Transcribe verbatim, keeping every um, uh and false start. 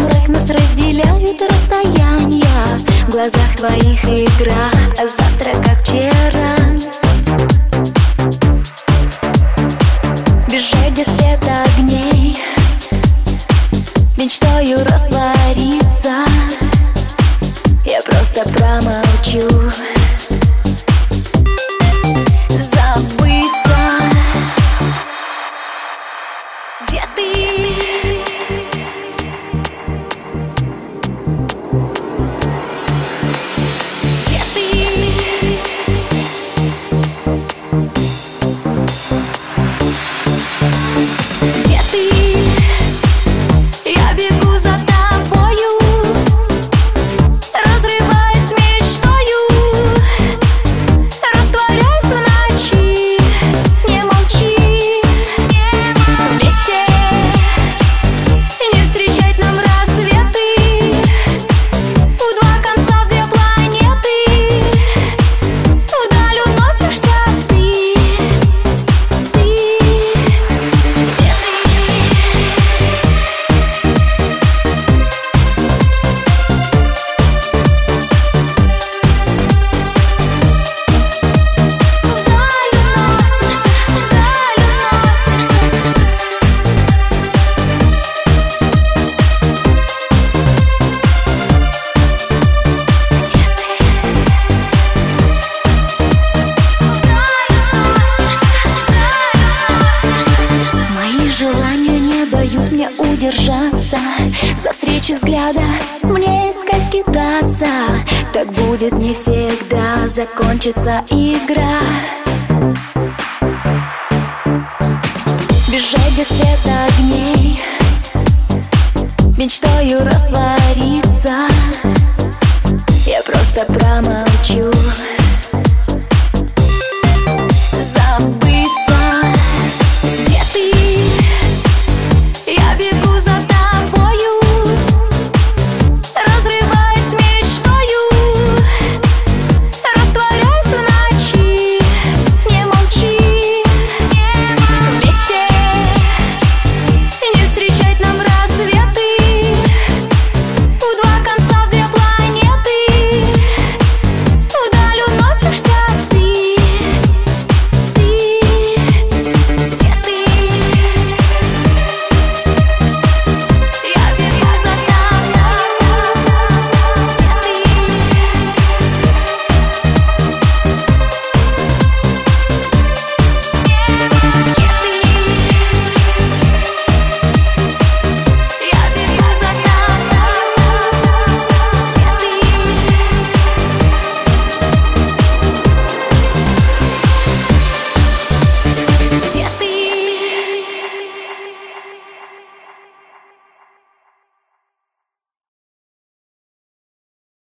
мрак, нас разделяют расстояния. В глазах твоих игра, а завтра как вчера. Бежать без света огней, мечтаю раствориться. Я просто промолчу. Забыться. Где ты? Где ты? Где ты? Я бегу за тобою, разрываясь мечтою, растворяюсь в ночи. Не молчи, вместе не встречать нам рассветы. В два конца, в две планеты, вдаль уносишься ты. Ты, где ты? Вдаль уносишься, вдаль уносишься. Мои желания не дают мне удержаться. За встречи взгляда мне искать, скитаться. Так будет не всегда, закончится игра. Бежать без света огней, мечтаю раствориться. Я просто промолчу.